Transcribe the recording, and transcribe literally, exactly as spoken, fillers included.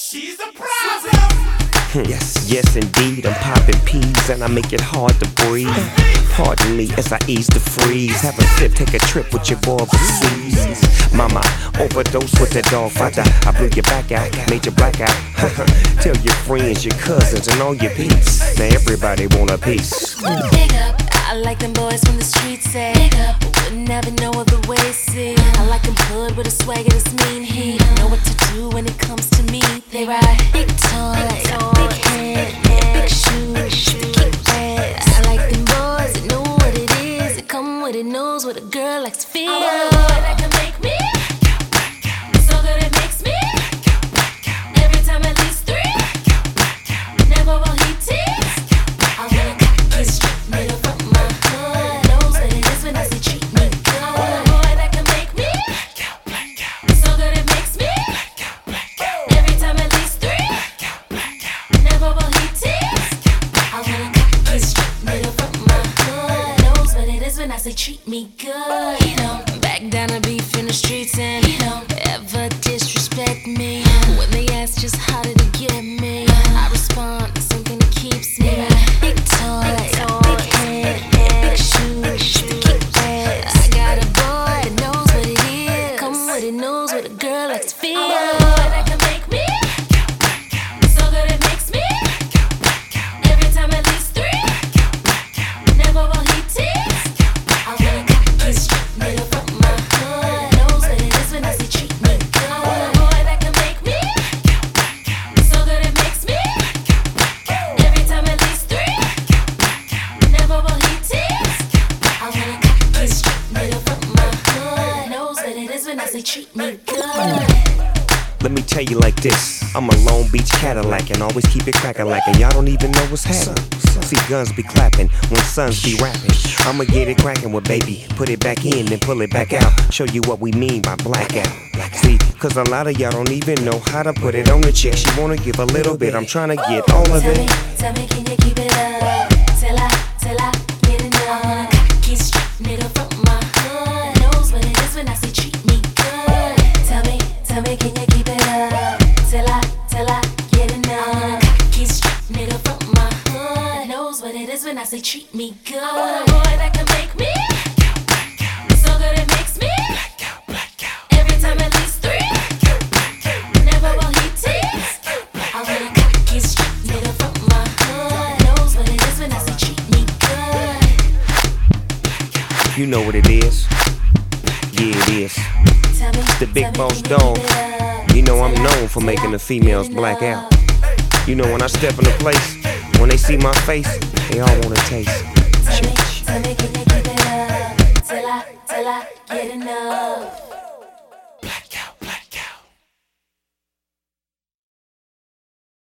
She's a problem. Yes, yes indeed, I'm popping peas and I make it hard to breathe. Pardon me as I ease the freeze. Have a sip, take a trip with your boy overseas. Mama, overdose with that dog father. I blew your back out, made you black out. Tell your friends, your cousins, and all your peeps. Now everybody want a piece. Big up, I like them boys from the streets, say. Big up, wouldn't have it no other way, see. I like them hood with a swagger that's mean heat. Know what to do when it comes to me. They ride big toys, big head, big shoes, big bags. I like them boys that know what it is. That come with it, knows what a girl likes to feel. I want a boy that can make me so good it makes me. Every time at least three. Never will he tease. I want a cocky strip made up from my hood. Knows what it is when I say treat me good. I want a boy that can make me so good it makes me. Every time at least three. Never will he tease. I want a cocky strip made up from my hood. Knows what it is when I say treat me good. He don't back down to beef in the streets and he don't ever disrespect me. When they ask just how did he get me, I respond to something that keeps me. Big toys, big head, big shoes, big bags. I got a boy that knows what it is. Come with it, knows what a girl likes to feel. I want a boy that can make me so good it makes me. Every time at least three. Never will he tease. I want a cocky strip made up from my hood. Knows what it is when I say treat me good. I want a boy that can make me so good it makes me. Every time at least three. Never will he tease. I want a cocky strip made up from my hood. Knows what it is when I say treat me good. Let me tell you like this, I'm a Long Beach Cadillac and always keep it crackin' like, and y'all don't even know what's happening. See guns be clapping when sons be rapping. I'ma get it crackin' with baby, put it back in then pull it back out. Show you what we mean by blackout. See, cause a lot of y'all don't even know how to put it on the check. She wanna give a little bit, I'm trying to get all of Tell me, it. tell me, can you keep it up? Till I, till I get enough. I want a cocky strip made up from my hood. Knows what it is when I say treat me good. Tell me, tell me, can you keep it up? Till I, till I get enough. I want a cocky strip made up from my hood. Knows what it is when I say treat me good. I want a boy that can make me so good it makes me. Every time at least three. Never will he tease. I want a cocky strip made up from my hood. Knows what it is when I say treat me good. You know what it is. Yeah, it is. Tell me, The big tell me, boss can you dog. keep it up? You know I'm Till I, known for till making I the females get black enough. out. You know when I step in a place, when they see my face, they all wanna taste. Tell me, Church. tell me, can you keep it up? Till I, till I get enough.